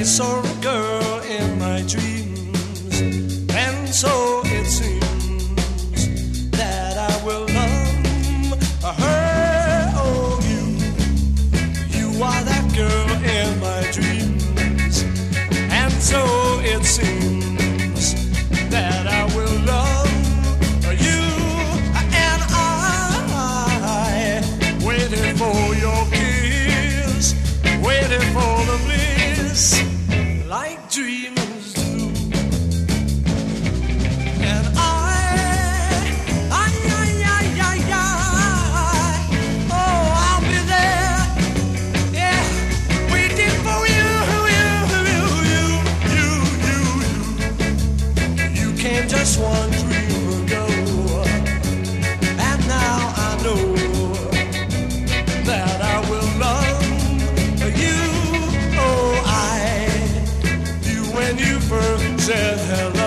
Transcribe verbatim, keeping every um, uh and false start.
I saw a girl in my dreams, and so it seems that I will love her. Oh, you, you are that girl in my dreams, and so it seems that I will love you. And I waited for your kiss, waited for the bliss, like dreamers do. And I, I, I, I, I, I, oh, I'll be there, yeah, waiting for you, you, you, you, you, you. You came just one dream ago, and now I know that I will love you. Oh, I, you when you first said hello.